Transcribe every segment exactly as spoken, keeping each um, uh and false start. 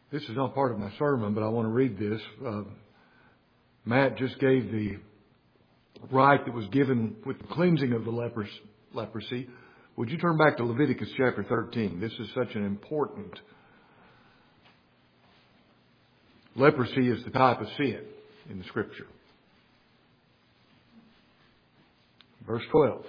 This is not part of my sermon, but I want to read this. Uh, Matt just gave the rite that was given with the cleansing of the lepers, leprosy. Would you turn back to Leviticus chapter thirteen? This is such an important... Leprosy is the type of sin in the Scripture. Verse twelve.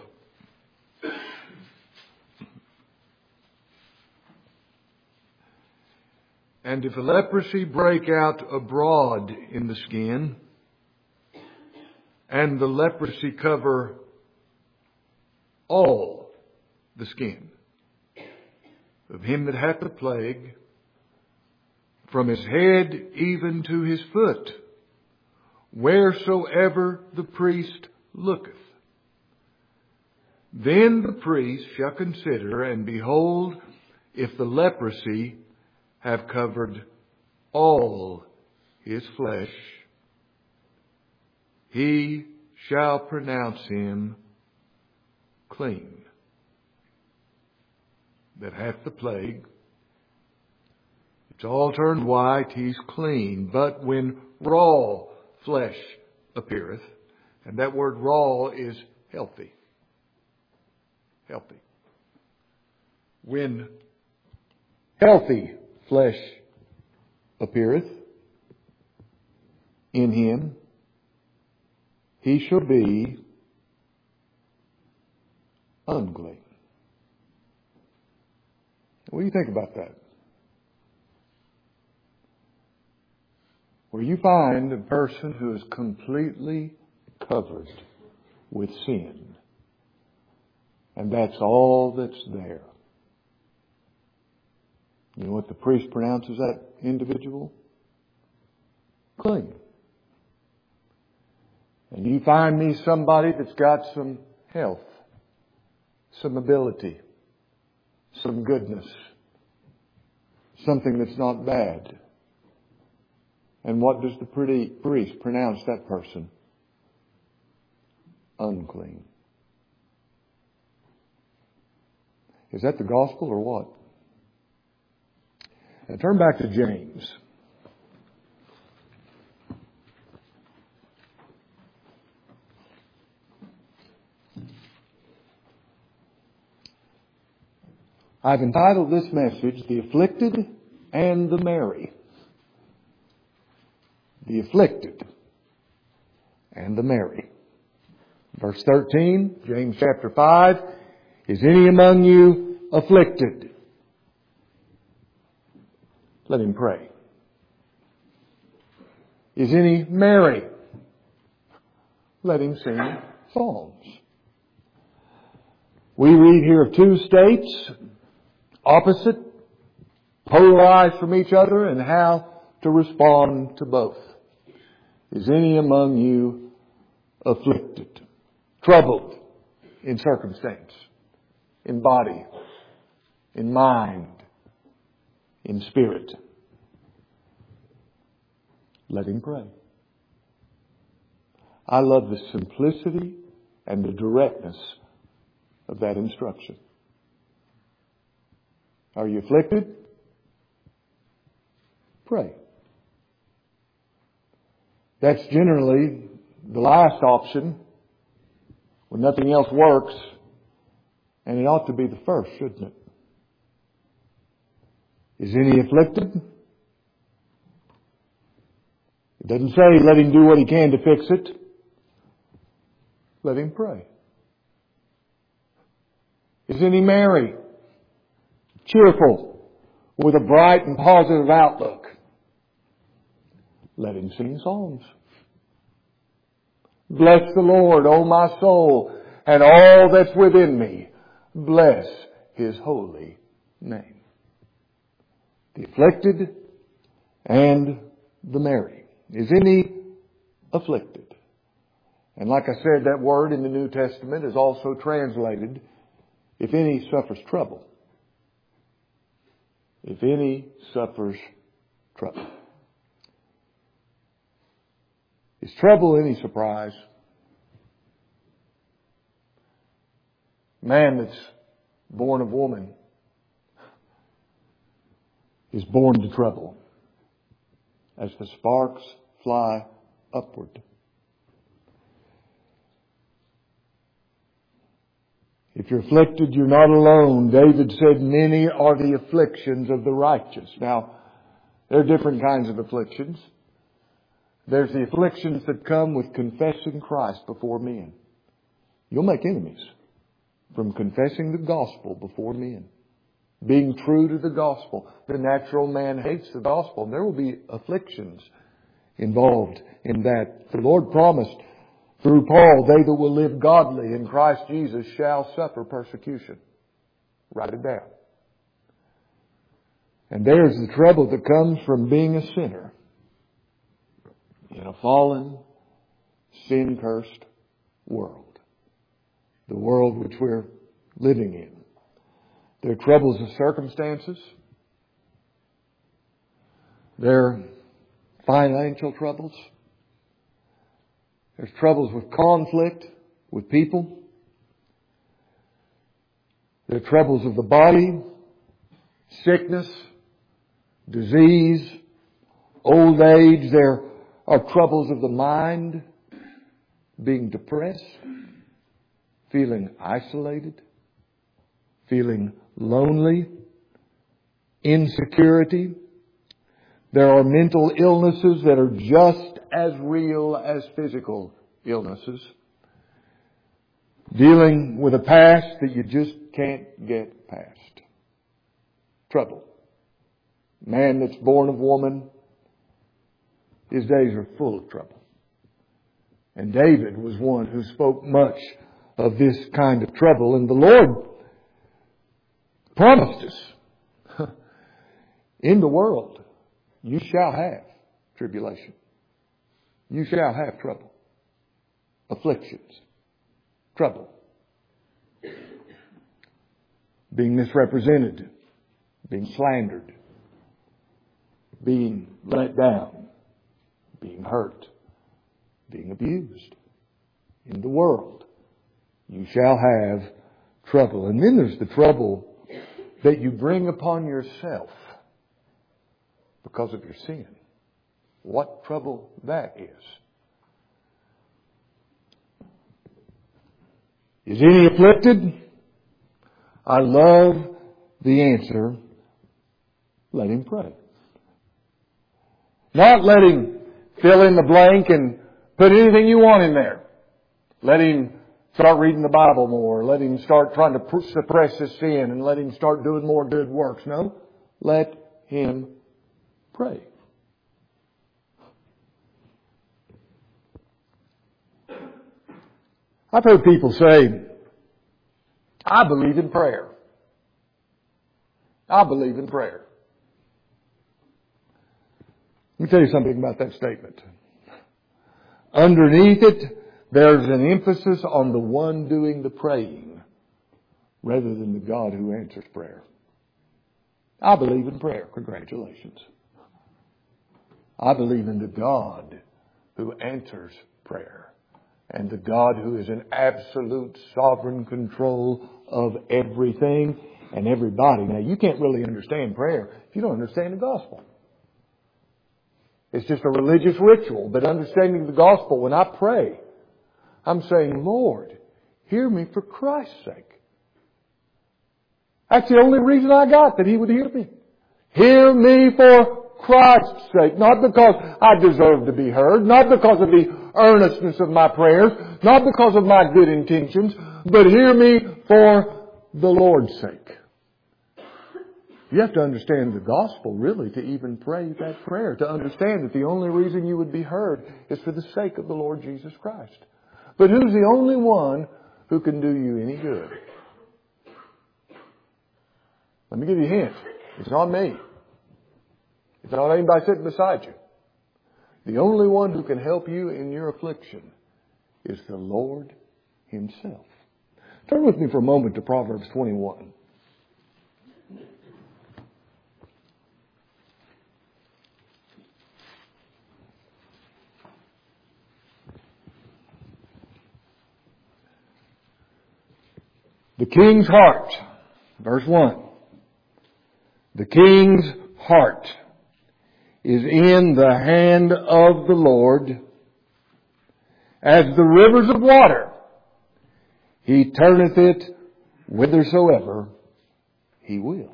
And if a leprosy break out abroad in the skin, and the leprosy cover all the skin of him that hath the plague, from his head even to his foot, wheresoever the priest looketh, then the priest shall consider, and behold, if the leprosy have covered all his flesh, he shall pronounce him clean that hath the plague. It's all turned white, he's clean. But when raw flesh appeareth, and that word raw is healthy. Healthy. When healthy flesh appeareth in him, he shall be unclean. What do you think about that? Where you find a person who is completely covered with sin, and that's all that's there. You know what the priest pronounces that individual? Clean. And you find me somebody that's got some health, some ability, some goodness, something that's not bad. And what does the priest pronounce that person? Unclean. Is that the gospel or what? Now turn back to James. I've entitled this message, The Afflicted and the Merry. The afflicted and the merry. Verse thirteen, James chapter five. Is any among you afflicted? Let him pray. Is any merry? Let him sing psalms. We read here of two states, opposite, polarized from each other, and how to respond to both. Is any among you afflicted, troubled in circumstance, in body, in mind, in spirit? Let him pray. I love the simplicity and the directness of that instruction. Are you afflicted? Pray. That's generally the last option when nothing else works, and it ought to be the first, shouldn't it? Is any afflicted? It doesn't say let him do what he can to fix it. Let him pray. Is any merry, cheerful, with a bright and positive outlook? Let him sing psalms. Bless the Lord, O my soul, and all that's within me. Bless His holy name. The afflicted and the merry. Is any afflicted? And like I said, that word in the New Testament is also translated, if any suffers trouble. If any suffers trouble. Is trouble any surprise? Man that's born of woman is born to trouble. as the sparks fly upward. If you're afflicted, you're not alone. David said, many are the afflictions of the righteous. Now, there are different kinds of afflictions. There's the afflictions that come with confessing Christ before men. You'll make enemies from confessing the gospel before men. Being true to the gospel. The natural man hates the gospel. And there will be afflictions involved in that. The Lord promised through Paul, they that will live godly in Christ Jesus shall suffer persecution. Write it down. And there's the trouble that comes from being a sinner in a fallen, sin-cursed world. The world which we're living in. There are troubles of circumstances. There are financial troubles. There's troubles with conflict with people. There are troubles of the body, sickness, disease, old age. There are troubles of the mind, being depressed, feeling isolated, feeling lonely, insecurity. There are mental illnesses that are just as real as physical illnesses. Dealing with a past that you just can't get past. Trouble. Man that's born of woman, his days are full of trouble. And David was one who spoke much of this kind of trouble. And the Lord promised us, in the world, you shall have tribulation. You shall have trouble. Afflictions. Trouble. Being misrepresented. Being slandered. Being let down. Being hurt. Being abused. In the world, you shall have trouble. And then there's the trouble that you bring upon yourself because of your sin. What trouble that is. Is any afflicted? I love the answer. Let him pray. Not let him fill in the blank and put anything you want in there. Let him start reading the Bible more. Let him start trying to suppress his sin and let him start doing more good works. No. Let him pray. I've heard people say, I believe in prayer. I believe in prayer. Let me tell you something about that statement. Underneath it, there's an emphasis on the one doing the praying rather than the God who answers prayer. I believe in prayer. Congratulations. I believe in the God who answers prayer. And the God who is in absolute sovereign control of everything and everybody. Now, you can't really understand prayer if you don't understand the gospel. It's just a religious ritual. But understanding the gospel, when I pray, I'm saying, Lord, hear me for Christ's sake. That's the only reason I got, that He would hear me. Hear me for Christ's sake. Not because I deserve to be heard. Not because of the earnestness of my prayers. Not because of my good intentions. But hear me for the Lord's sake. You have to understand the gospel, really, to even pray that prayer. To understand that the only reason you would be heard is for the sake of the Lord Jesus Christ. But who's the only one who can do you any good? Let me give you a hint. It's not me. It's not anybody sitting beside you. The only one who can help you in your affliction is the Lord Himself. Turn with me for a moment to Proverbs twenty-one. The king's heart, verse one. The king's heart is in the hand of the Lord. As the rivers of water, He turneth it whithersoever He will.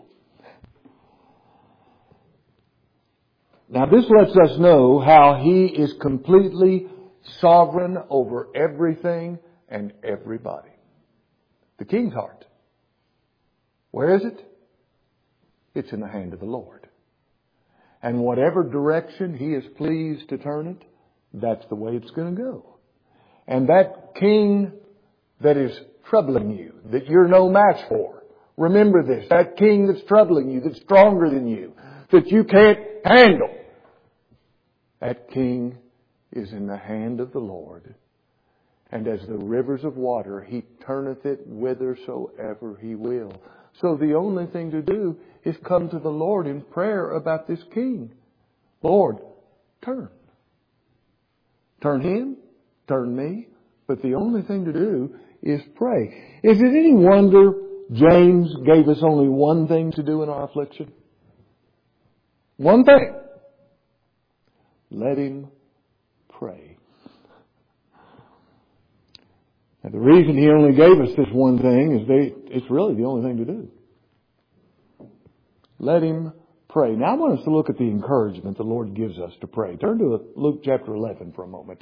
Now this lets us know how He is completely sovereign over everything and everybody. The king's heart. Where is it? It's in the hand of the Lord. And whatever direction He is pleased to turn it, that's the way it's going to go. And that king that is troubling you, that you're no match for, remember this, that king that's troubling you, that's stronger than you, that you can't handle, that king is in the hand of the Lord. And as the rivers of water, He turneth it whithersoever He will. So the only thing to do is come to the Lord in prayer about this king. Lord, turn. Turn him, turn me. But the only thing to do is pray. Is it any wonder James gave us only one thing to do in our affliction? One thing. Let him pray. Now the reason he only gave us this one thing is they, it's really the only thing to do. Let him pray. Now I want us to look at the encouragement the Lord gives us to pray. Turn to Luke chapter eleven for a moment.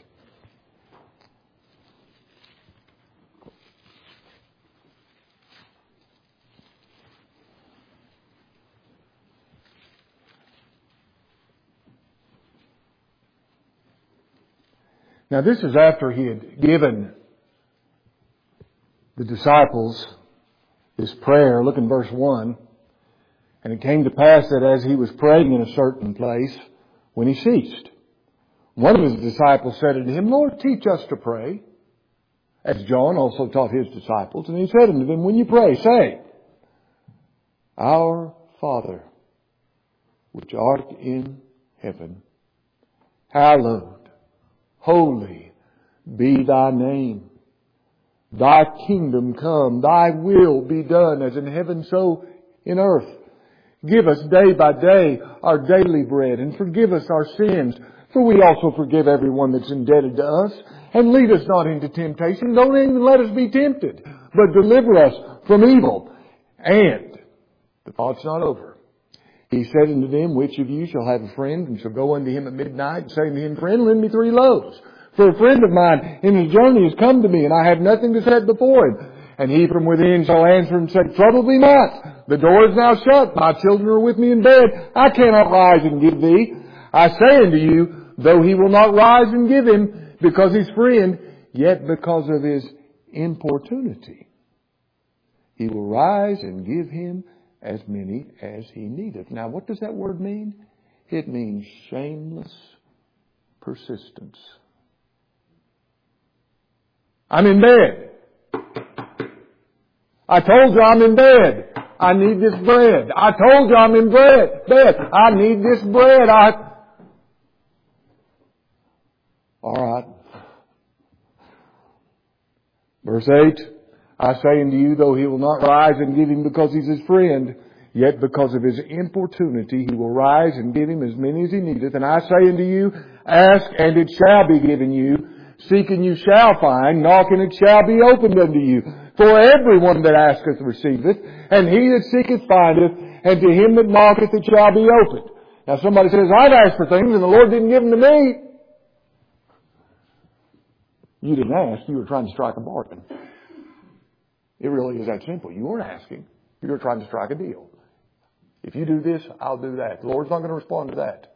Now this is after He had given the disciples this prayer. Look in verse one. And it came to pass that as He was praying in a certain place, when He ceased, one of His disciples said unto Him, Lord, teach us to pray, as John also taught his disciples. And He said unto them, when you pray, say, Our Father, which art in heaven, hallowed, holy be Thy name. Thy kingdom come, Thy will be done as in heaven so in earth. Give us day by day our daily bread, and forgive us our sins, for we also forgive everyone that's indebted to us. And lead us not into temptation. Don't even let us be tempted, but deliver us from evil. And the thought's not over. He said unto them, which of you shall have a friend, and shall go unto him at midnight, and say unto him, Friend, lend me three loaves. For a friend of mine in his journey has come to me, and I have nothing to set before him. And he from within shall answer and say, Trouble thee not. The door is now shut. My children are with me in bed. I cannot rise and give thee. I say unto you, though he will not rise and give him because his friend, yet because of his importunity, he will rise and give him as many as he needeth. Now, what does that word mean? It means shameless persistence. I'm in bed. I told you I'm in bed. I need this bread. I told you I'm in bread. Bed. I need this bread. I. All right. Verse eight. I say unto you, though he will not rise and give him because he's his friend, yet because of his importunity he will rise and give him as many as he needeth. And I say unto you, ask and it shall be given you. Seek and you shall find. Knock and it shall be opened unto you. For everyone that asketh receiveth, and he that seeketh findeth, and to him that knocketh it shall be opened. Now somebody says, I've asked for things and the Lord didn't give them to me. You didn't ask, you were trying to strike a bargain. It really is that simple. You weren't asking, you were trying to strike a deal. If you do this, I'll do that. The Lord's not going to respond to that.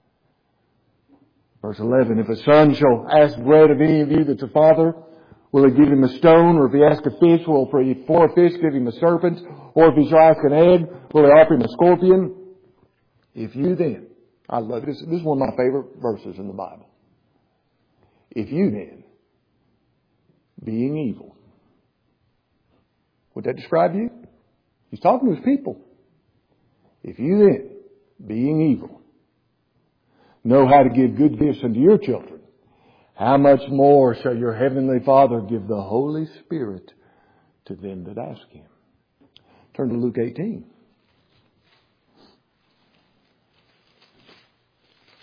Verse eleven, if a son shall ask bread of any of you that's a father, will he give him a stone? Or if he ask a fish, will for a fish give him a serpent? Or if he shall ask an egg, will he offer him a scorpion? If you then, I love this, this is one of my favorite verses in the Bible. If you then, being evil. Would that describe you? He's talking to his people. If you then, being evil, know how to give good gifts unto your children, how much more shall your heavenly Father give the Holy Spirit to them that ask Him? Turn to Luke eighteen.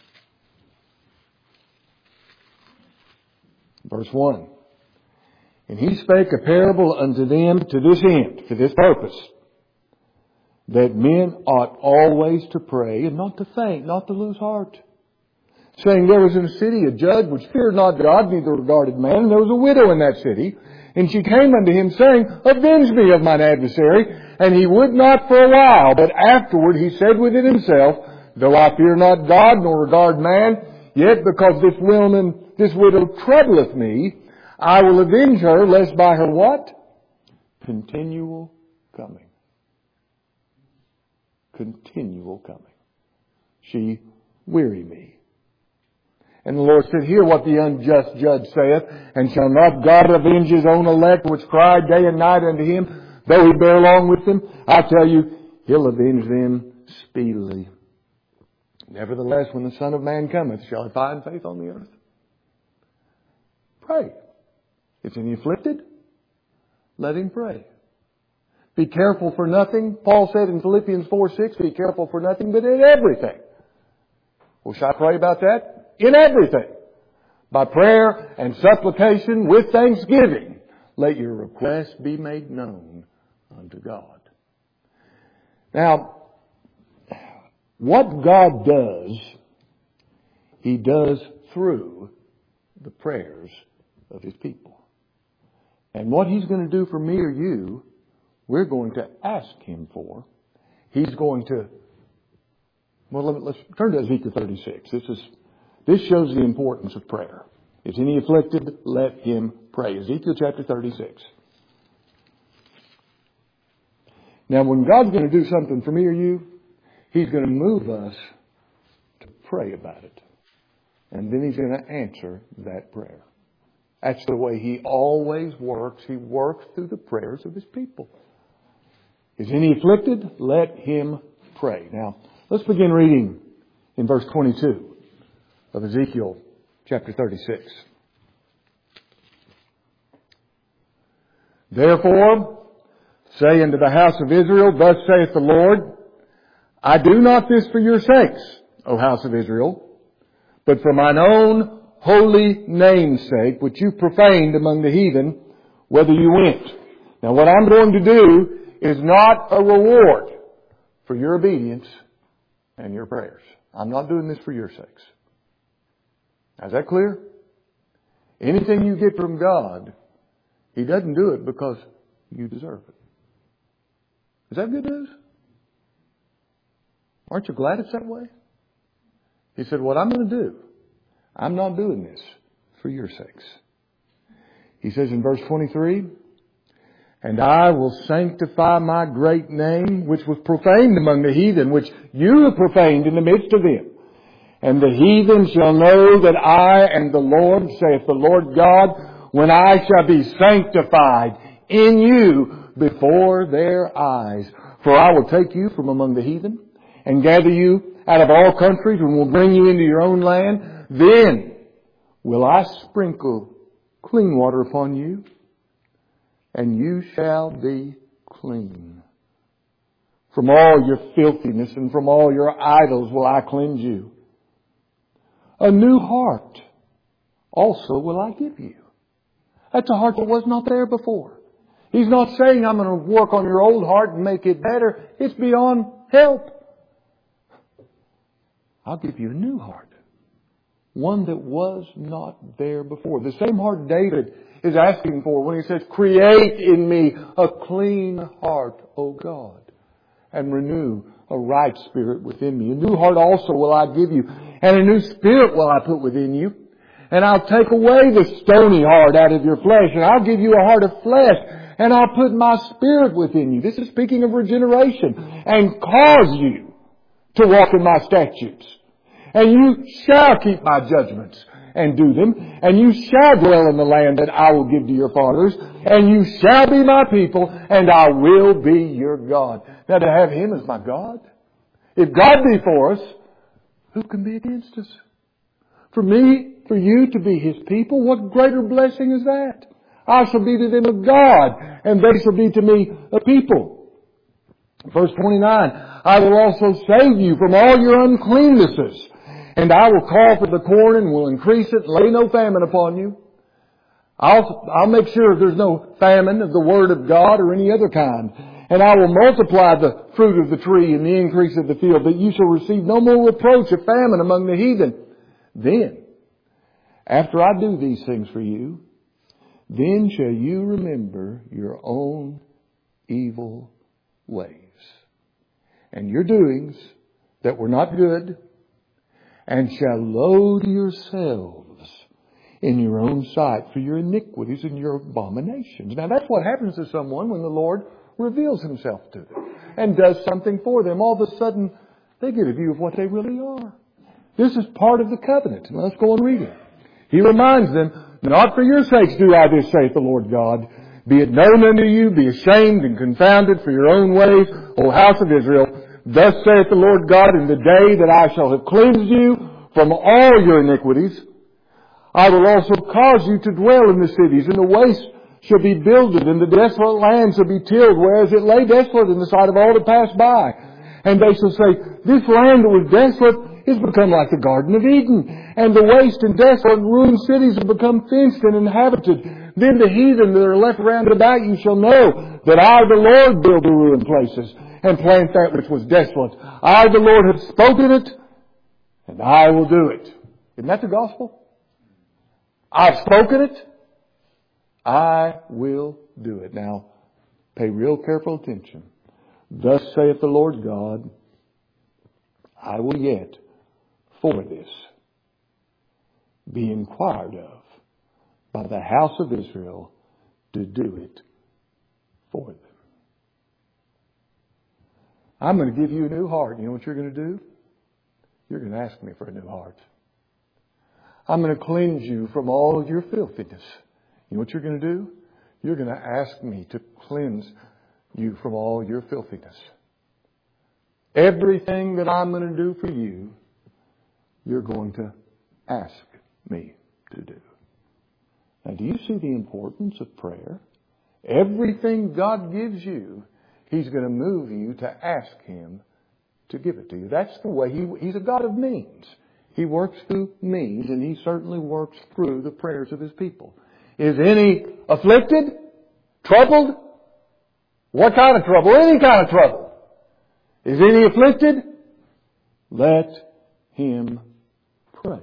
Verse one. And he spake a parable unto them to this end, for this purpose, that men ought always to pray and not to faint, not to lose heart. Saying, there was in a city a judge which feared not God, neither regarded man, and there was a widow in that city. And she came unto him, saying, avenge me of mine adversary. And he would not for a while, but afterward he said within himself, though I fear not God, nor regard man, yet because this woman, this widow troubleth me, I will avenge her, lest by her what? Continual coming. Continual coming. She weary me. And the Lord said, hear what the unjust judge saith, and shall not God avenge his own elect, which cry day and night unto him, though he bear along with them? I tell you, he'll avenge them speedily. Nevertheless, when the Son of Man cometh, shall he find faith on the earth? Pray. Is any afflicted? Let him pray. Be careful for nothing. Paul said in Philippians four six, be careful for nothing, but in everything. Well, shall I pray about that? In everything. By prayer and supplication with thanksgiving, let your requests be made known unto God. Now, what God does, He does through the prayers of His people. And what He's going to do for me or you, we're going to ask Him for. He's going to, well, let's turn to Ezekiel thirty-six. This is, this shows the importance of prayer. Is any afflicted? Let him pray. Ezekiel chapter thirty-six. Now, when God's going to do something for me or you, He's going to move us to pray about it. And then He's going to answer that prayer. That's the way He always works. He works through the prayers of His people. Is any afflicted? Let him pray. Now, let's begin reading in verse twenty-two of Ezekiel chapter thirty-six. Therefore, say unto the house of Israel, thus saith the Lord, I do not this for your sakes, O house of Israel, but for mine own holy name's sake, which you profaned among the heathen, whither you went. Now what I'm going to do is not a reward for your obedience and your prayers. I'm not doing this for your sakes. Is that clear? Anything you get from God, He doesn't do it because you deserve it. Is that good news? Aren't you glad it's that way? He said, what I'm going to do, I'm not doing this for your sakes. He says in verse twenty-three, and I will sanctify my great name, which was profaned among the heathen, which you have profaned in the midst of them. And the heathen shall know that I am the Lord, saith the Lord God, when I shall be sanctified in you before their eyes. For I will take you from among the heathen, and gather you out of all countries, and will bring you into your own land. Then will I sprinkle clean water upon you, and you shall be clean. From all your filthiness and from all your idols will I cleanse you. A new heart also will I give you. That's a heart that was not there before. He's not saying I'm going to work on your old heart and make it better. It's beyond help. I'll give you a new heart. One that was not there before. The same heart David is asking for when he says, create in me a clean heart, O God, and renew a right spirit within me. A new heart also will I give you, and a new spirit will I put within you. And I'll take away the stony heart out of your flesh, and I'll give you a heart of flesh, and I'll put my spirit within you. This is speaking of regeneration, and cause you to walk in my statutes. And you shall keep my judgments and do them. And you shall dwell in the land that I will give to your fathers. And you shall be my people, and I will be your God. Now to have Him as my God, if God be for us, who can be against us? For me, for you to be His people, what greater blessing is that? I shall be to them a God, and they shall be to me a people. Verse twenty-nine, I will also save you from all your uncleannesses. And I will call for the corn and will increase it, lay no famine upon you. I'll, I'll make sure there's no famine of the Word of God or any other kind. And I will multiply the fruit of the tree and the increase of the field, that you shall receive no more reproach of famine among the heathen. Then, after I do these things for you, then shall you remember your own evil ways and your doings that were not good, and shall loathe yourselves in your own sight for your iniquities and your abominations. Now that's what happens to someone when the Lord reveals Himself to them and does something for them. All of a sudden, they get a view of what they really are. This is part of the covenant. Let's go and read it. He reminds them, not for your sakes do I this, saith the Lord God. Be it known unto you, be ashamed and confounded for your own ways, O house of Israel. Thus saith the Lord God, in the day that I shall have cleansed you from all your iniquities, I will also cause you to dwell in the cities, and the waste shall be builded, and the desolate land shall be tilled, whereas it lay desolate in the sight of all that passed by. And they shall say, this land that was desolate is become like the Garden of Eden, and the waste and desolate and ruined cities have become fenced and inhabited. Then the heathen that are left round about you shall know that I, the Lord, build the ruined places and plant that which was desolate. I, the Lord, have spoken it, and I will do it. Isn't that the gospel? I've spoken it. I will do it. Now, pay real careful attention. Thus saith the Lord God, I will yet for this be inquired of by the house of Israel to do it for them. I'm going to give you a new heart. You know what you're going to do? You're going to ask me for a new heart. I'm going to cleanse you from all of your filthiness. You know what you're going to do? You're going to ask me to cleanse you from all your filthiness. Everything that I'm going to do for you, you're going to ask me to do. Now, do you see the importance of prayer? Everything God gives you, He's going to move you to ask Him to give it to you. That's the way He, He's a God of means. He works through means, and He certainly works through the prayers of His people. Is any afflicted? Troubled? What kind of trouble? Any kind of trouble. Is any afflicted? Let him pray.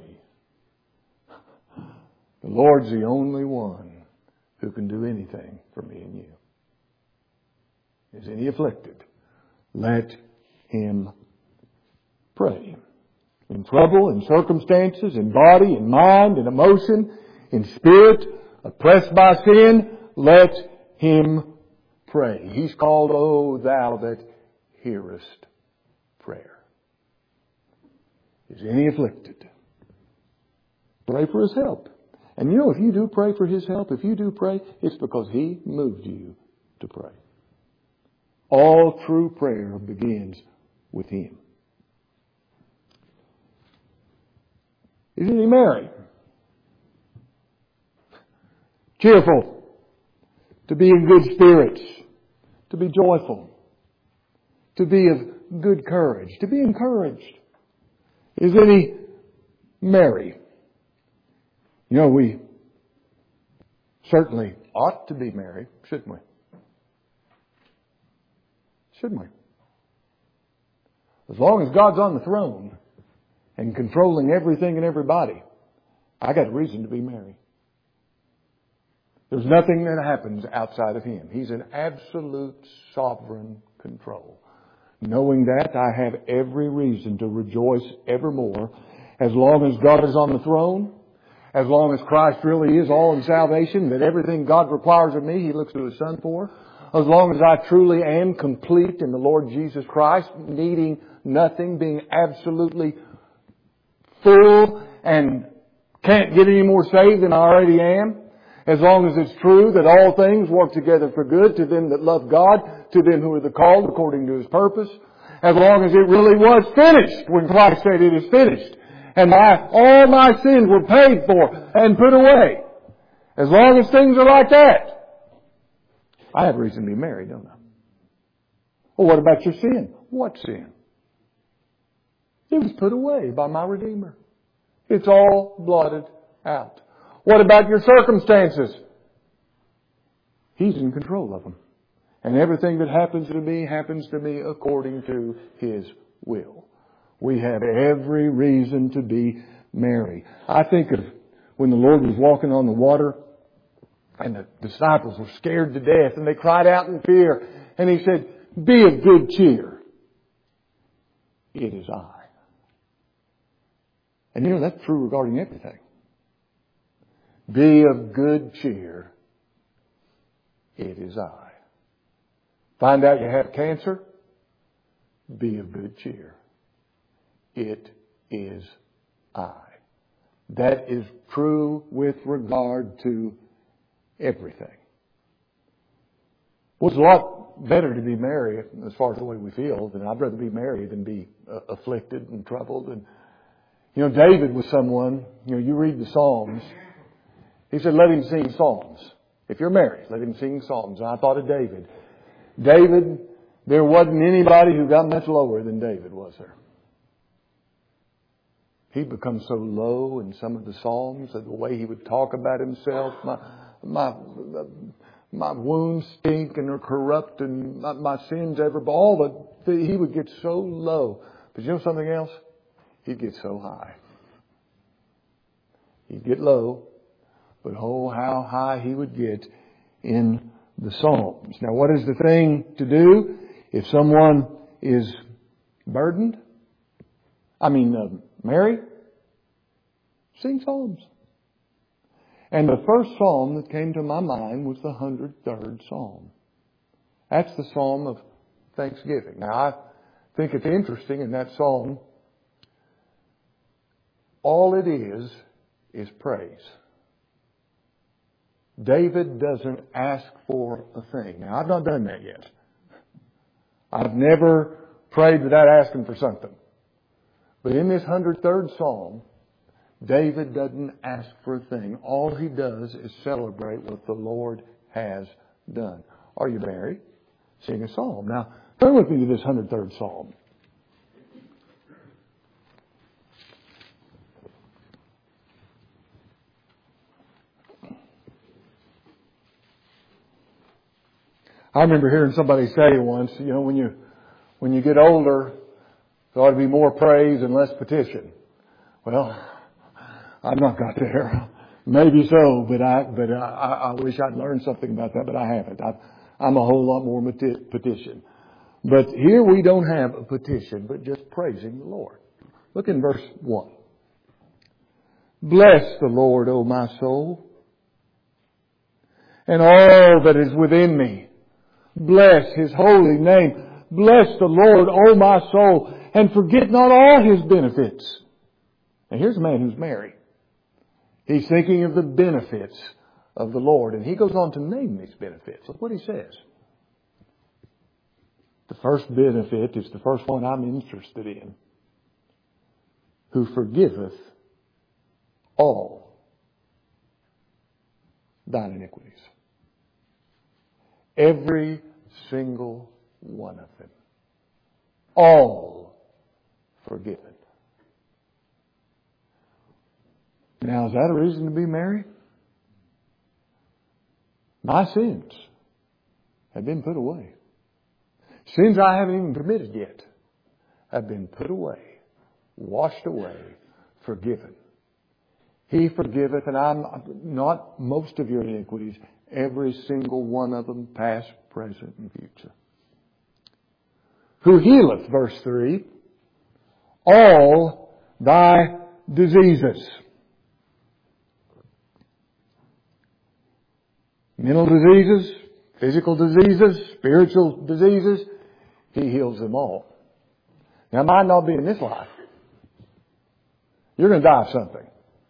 The Lord's the only one who can do anything for me and you. Is any afflicted? Let him pray. In trouble, in circumstances, in body, in mind, in emotion, in spirit, oppressed by sin, let him pray. He's called, O thou that hearest prayer. Is any afflicted? Pray for his help. And you know, if you do pray for his help, if you do pray, it's because he moved you to pray. All true prayer begins with him. Is any merry? Cheerful. To be in good spirits. To be joyful. To be of good courage. To be encouraged. Is any merry? You know, we certainly ought to be merry, shouldn't we? Shouldn't we? As long as God's on the throne and controlling everything and everybody, I got a reason to be merry. There's nothing that happens outside of Him. He's in absolute sovereign control. Knowing that, I have every reason to rejoice evermore as long as God is on the throne, as long as Christ really is all in salvation, that everything God requires of me, He looks to His Son for. As long as I truly am complete in the Lord Jesus Christ, needing nothing, being absolutely full and can't get any more saved than I already am. As long as it's true that all things work together for good to them that love God, to them who are the called according to His purpose. As long as it really was finished when Christ said it is finished. And my, all my sins were paid for and put away. As long as things are like that, I have reason to be merry, don't I? Well, what about your sin? What sin? It was put away by my Redeemer. It's all blotted out. What about your circumstances? He's in control of them. And everything that happens to me happens to me according to His will. We have every reason to be merry. I think of when the Lord was walking on the water and the disciples were scared to death and they cried out in fear. And He said, be of good cheer. It is I. And you know, that's true regarding everything. Be of good cheer. It is I. Find out you have cancer? Be of good cheer. It is I. That is true with regard to everything. Well, it's a lot better to be merry as far as the way we feel. Than I'd rather be merry than be uh, afflicted and troubled. And you know, David was someone. You know, you read the Psalms. He said, "Let him sing psalms." If you're married, let him sing psalms. And I thought of David. David, there wasn't anybody who got much lower than David, was there? He'd become so low in some of the Psalms that the way he would talk about himself, my my my wounds stink and are corrupt and my, my sins ever, all the, he would get so low. But you know something else? He'd get so high. He'd get low, but oh, how high he would get in the Psalms. Now, what is the thing to do if someone is burdened? I mean, uh, merry? Sing psalms. And the first psalm that came to my mind was the one hundred third Psalm. That's the Psalm of Thanksgiving. Now, I think it's interesting in that psalm, all it is is praise. David doesn't ask for a thing. Now, I've not done that yet. I've never prayed without asking for something. But in this one hundred third Psalm, David doesn't ask for a thing. All he does is celebrate what the Lord has done. Are you married? Sing a psalm. Now, turn with me to this one hundred third Psalm. I remember hearing somebody say once, you know, when you when you get older, there ought to be more praise and less petition. Well, I've not got there. Maybe so, but I but I, I wish I'd learned something about that, but I haven't. I've, I'm a whole lot more petition. But here we don't have a petition, but just praising the Lord. Look in verse one. Bless the Lord, O my soul, and all that is within me. Bless His holy name. Bless the Lord, O my soul, and forget not all His benefits. Now here's a man who's married. He's thinking of the benefits of the Lord, and he goes on to name these benefits. Look what he says. The first benefit is the first one I'm interested in. Who forgiveth all thine iniquities. Every single one of them. All forgiven. Now, is that a reason to be merry? My sins have been put away. Sins I haven't even committed yet have been put away, washed away, forgiven. He forgiveth, and I'm not most of your iniquities, every single one of them, past, present, and future. Who healeth, verse three, all thy diseases. Mental diseases, physical diseases, spiritual diseases, He heals them all. Now, it might not be in this life. You're going to die of something.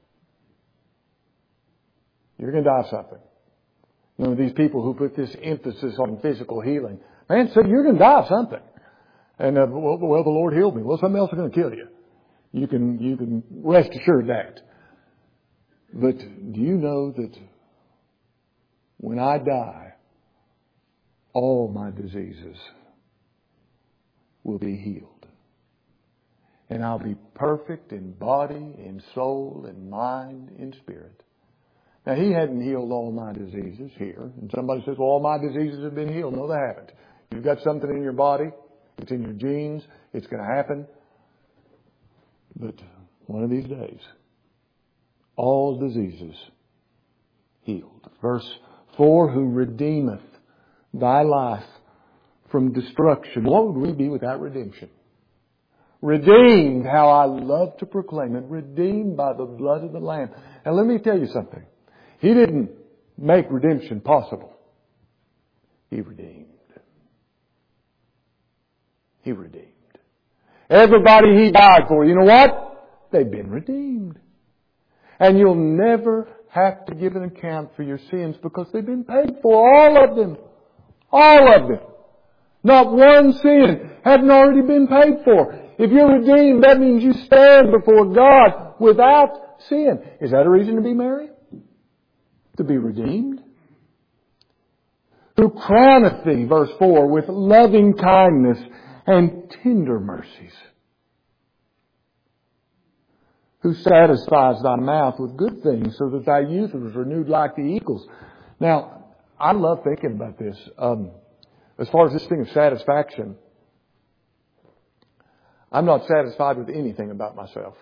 You're going to die of something. You know, these people who put this emphasis on physical healing. Man, so you're going to die of something. And, uh, well, well, the Lord healed me. Well, something else is going to kill you. You can, you can rest assured that. But do you know that when I die, all my diseases will be healed. And I'll be perfect in body, in soul, in mind, in spirit. Now, He hadn't healed all my diseases here. And somebody says, well, all my diseases have been healed. No, they haven't. You've got something in your body. It's in your genes. It's going to happen. But one of these days, all diseases healed. Verse four, who redeemeth thy life from destruction. What would we be without redemption? Redeemed, how I love to proclaim it, redeemed by the blood of the Lamb. And let me tell you something. He didn't make redemption possible. He redeemed. He redeemed. Everybody He died for, you know what? They've been redeemed. And you'll never have to give an account for your sins because they've been paid for, all of them. All of them. Not one sin hadn't already been paid for. If you're redeemed, that means you stand before God without sin. Is that a reason to be merry? To be redeemed? Who crowneth thee, verse four, with loving kindness and tender mercies. Who satisfies thy mouth with good things so that thy youth is renewed like the eagles. Now, I love thinking about this. Um, as far as this thing of satisfaction, I'm not satisfied with anything about myself.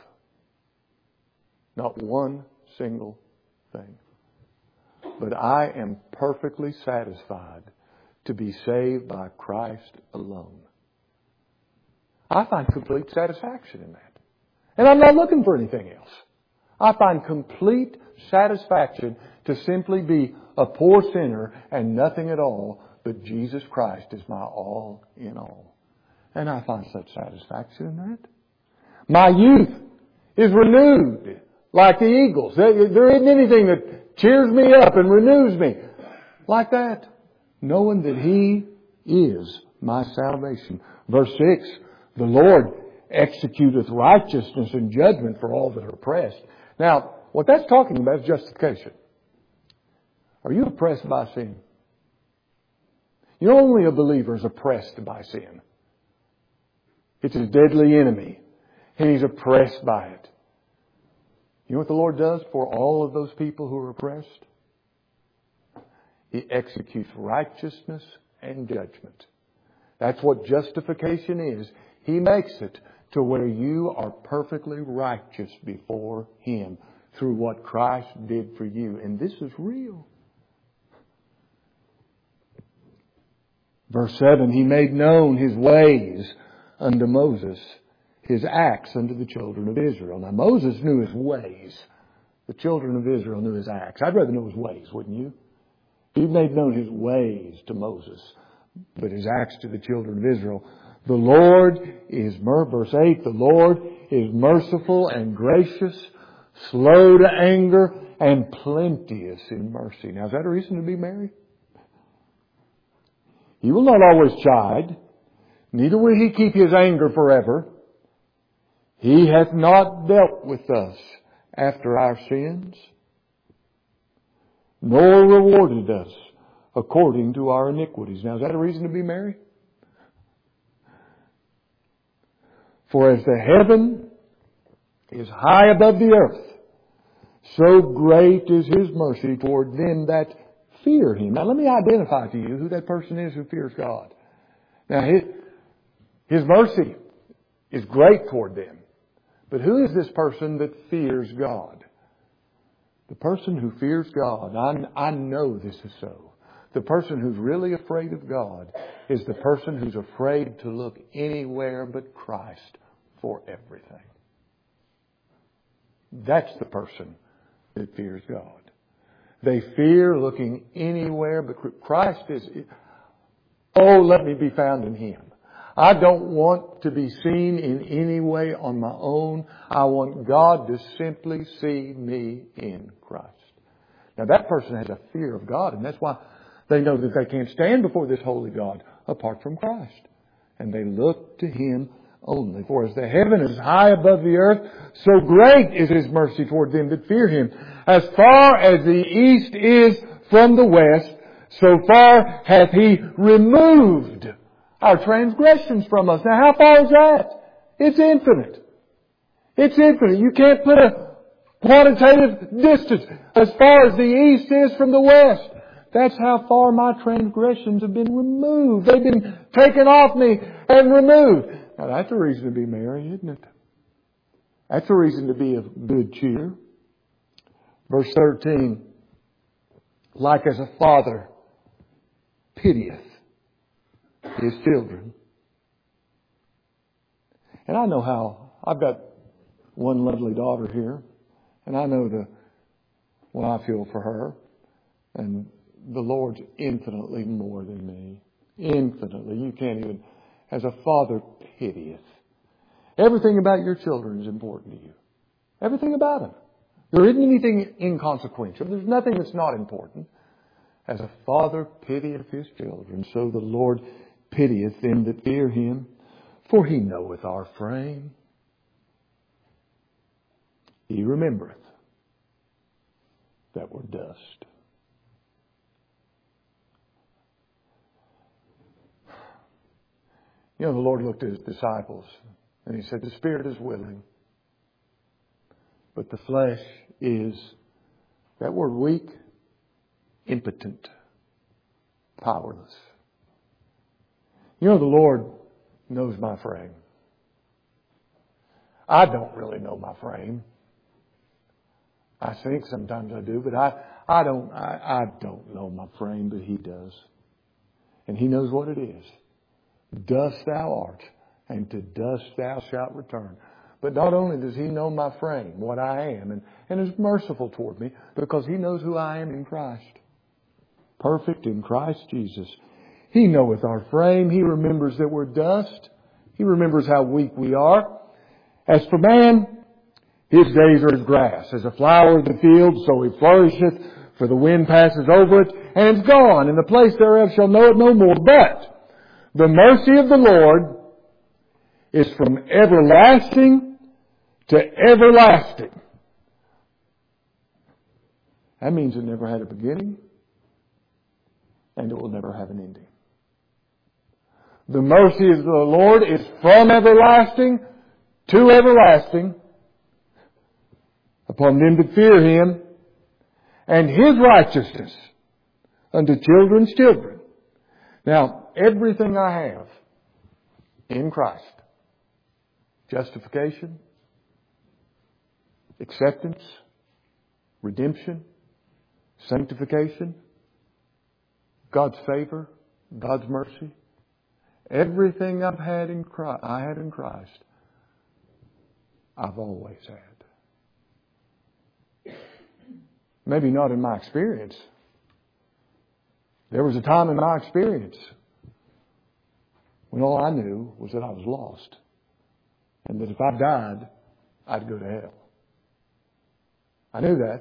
Not one single thing. But I am perfectly satisfied to be saved by Christ alone. I find complete satisfaction in that. And I'm not looking for anything else. I find complete satisfaction to simply be a poor sinner and nothing at all, but Jesus Christ is my all in all. And I find such satisfaction in that. My youth is renewed like the eagles. There isn't anything that cheers me up and renews me like that. Knowing that He is my salvation. Verse six, the Lord executeth righteousness and judgment for all that are oppressed. Now, what that's talking about is justification. Are you oppressed by sin? You know, only a believer is oppressed by sin. It's his deadly enemy, and he's oppressed by it. You know what the Lord does for all of those people who are oppressed? He executes righteousness and judgment. That's what justification is. He makes it to where you are perfectly righteous before Him through what Christ did for you. And this is real. Verse seven, He made known His ways unto Moses, His acts unto the children of Israel. Now Moses knew His ways. The children of Israel knew His acts. I'd rather know His ways, wouldn't you? He made known His ways to Moses, but His acts to the children of Israel. The Lord is, verse eight, the Lord is merciful and gracious, slow to anger, and plenteous in mercy. Now, is that a reason to be merry? He will not always chide, neither will He keep His anger forever. He hath not dealt with us after our sins, nor rewarded us according to our iniquities. Now, is that a reason to be merry? For as the heaven is high above the earth, so great is His mercy toward them that fear Him. Now let me identify to you who that person is who fears God. Now His, His mercy is great toward them. But who is this person that fears God? The person who fears God, I, I know this is so. The person who's really afraid of God is the person who's afraid to look anywhere but Christ for everything. That's the person that fears God. They fear looking anywhere but Christ is, oh, let me be found in Him. I don't want to be seen in any way on my own. I want God to simply see me in Christ. Now that person has a fear of God, and that's why they know that they can't stand before this holy God apart from Christ. And they look to Him only. For as the heaven is high above the earth, so great is His mercy toward them that fear Him. As far as the east is from the west, so far hath He removed our transgressions from us. Now how far is that? It's infinite. It's infinite. You can't put a quantitative distance. As far as the east is from the west. That's how far my transgressions have been removed. They've been taken off me and removed. Now that's a reason to be merry, isn't it? That's a reason to be of good cheer. Verse thirteen. Like as a father pitieth his children. And I know how. I've got one lovely daughter here. And I know the what I feel for her. And the Lord's infinitely more than me. Infinitely. You can't even. As a father pitieth. Everything about your children is important to you. Everything about them. There isn't anything inconsequential. There's nothing that's not important. As a father pitieth his children, so the Lord pitieth them that fear him. For he knoweth our frame. He remembereth that we're dust. You know, the Lord looked at his disciples and he said, the spirit is willing, but the flesh is, that word weak, impotent, powerless. You know, the Lord knows my frame. I don't really know my frame. I think sometimes I do, but I, I don't, I, I don't know my frame, but He does. And He knows what it is. Dust thou art, and to dust thou shalt return. But not only does He know my frame, what I am, and, and is merciful toward me, because He knows who I am in Christ. Perfect in Christ Jesus. He knoweth our frame. He remembers that we're dust. He remembers how weak we are. As for man, his days are as grass, as a flower of the field, so he flourisheth, for the wind passes over it, and is gone, and the place thereof shall know it no more. But the mercy of the Lord is from everlasting to everlasting. That means it never had a beginning, and it will never have an ending. The mercy of the Lord is from everlasting to everlasting upon them that fear Him, and His righteousness unto children's children. Now, everything I have in Christ, justification, acceptance, redemption, sanctification, God's favor, God's mercy, everything I've had in Christ, I had in Christ, I've always had. Maybe not in my experience. There was a time in my experience when all I knew was that I was lost, and that if I died, I'd go to hell. I knew that.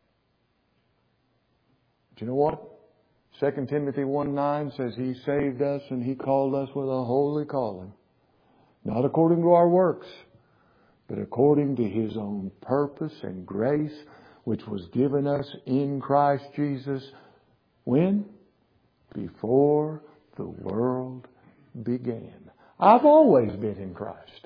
But you know what? Second Timothy one nine says He saved us and He called us with a holy calling. Not according to our works, but according to His own purpose and grace, which was given us in Christ Jesus. When? Before the world began. I've always been in Christ.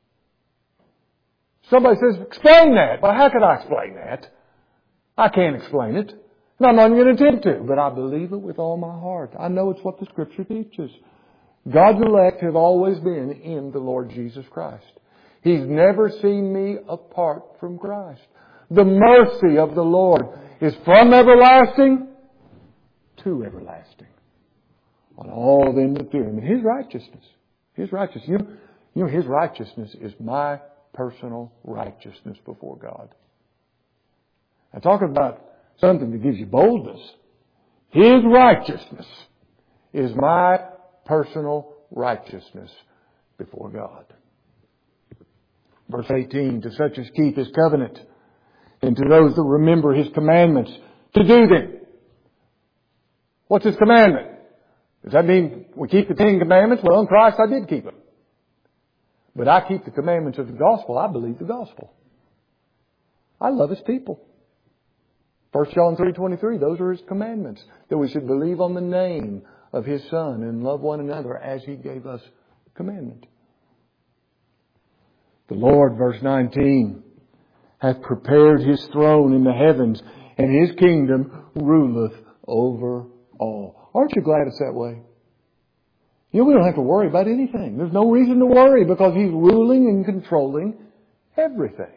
Somebody says, explain that. Well, how could I explain that? I can't explain it. And I'm not even going to attempt to. But I believe it with all my heart. I know it's what the Scripture teaches. God's elect have always been in the Lord Jesus Christ. He's never seen me apart from Christ. The mercy of the Lord is from everlasting to everlasting on all them that fear Him. And His righteousness, His righteousness, you know, you know, His righteousness is my personal righteousness before God. I'm talking about something that gives you boldness. His righteousness is my personal righteousness before God. Verse eighteen, to such as keep His covenant, and to those that remember His commandments, to do them. What's His commandment? Does that mean we keep the Ten Commandments? Well, in Christ I did keep them. But I keep the commandments of the gospel. I believe the gospel. I love His people. First John three twenty-three, those are His commandments. That we should believe on the name of His Son and love one another as He gave us commandment. The Lord, verse nineteen, hath prepared His throne in the heavens, and His kingdom ruleth over all. Aren't you glad it's that way? You know, we don't have to worry about anything. There's no reason to worry because He's ruling and controlling everything.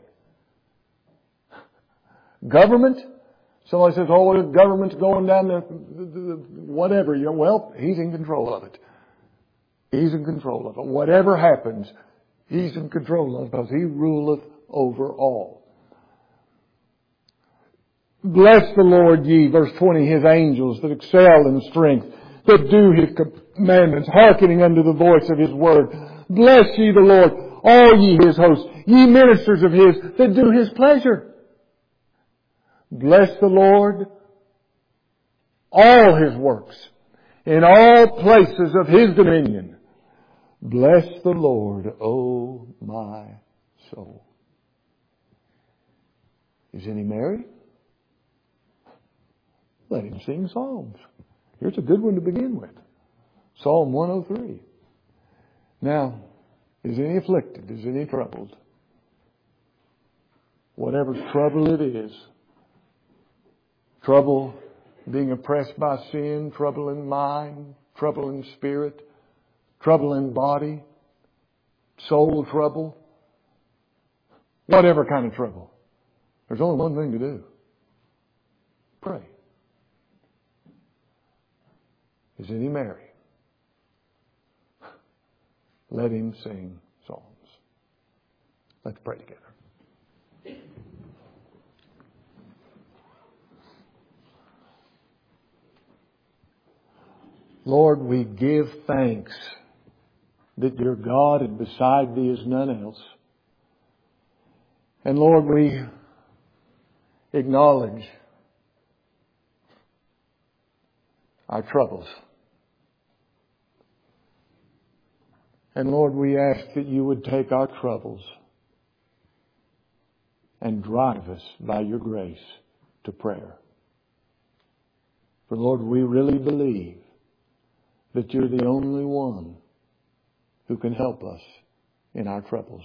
Government. Somebody says, oh, the government's going down the, the, the whatever. You know, well, He's in control of it. He's in control of it. Whatever happens, He's in control of it because He ruleth over all. Bless the Lord ye, verse twenty, His angels that excel in strength, that do His commandments, hearkening unto the voice of His word. Bless ye the Lord, all ye His hosts, ye ministers of His that do His pleasure. Bless the Lord, all His works, in all places of His dominion. Bless the Lord, O my soul. Is any merry? Let him sing psalms. Here's a good one to begin with. Psalm one oh three. Now, is any afflicted? Is any troubled? Whatever trouble it is, trouble being oppressed by sin, trouble in mind, trouble in spirit, trouble in body, soul trouble, whatever kind of trouble. There's only one thing to do. Pray. Is any merry? Let him sing psalms. Let's pray together. Lord, we give thanks that you're God and beside thee is none else. And Lord, we acknowledge our troubles. And Lord, we ask that you would take our troubles and drive us by your grace to prayer. For Lord, we really believe that you're the only one who can help us in our troubles.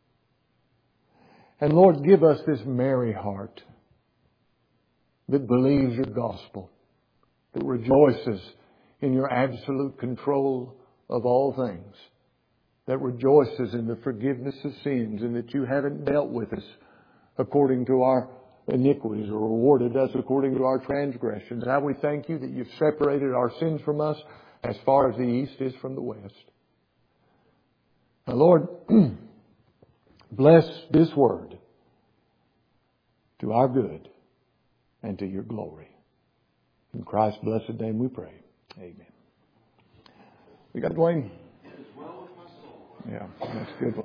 And Lord, give us this merry heart that believes your gospel, that rejoices in your absolute control of all things, that rejoices in the forgiveness of sins, and that you haven't dealt with us according to our iniquities or rewarded us according to our transgressions. How we thank you that you've separated our sins from us as far as the east is from the west. Now, Lord, bless this word to our good and to your glory. In Christ's blessed name we pray. Amen. We got Dwayne? Yeah, that's good.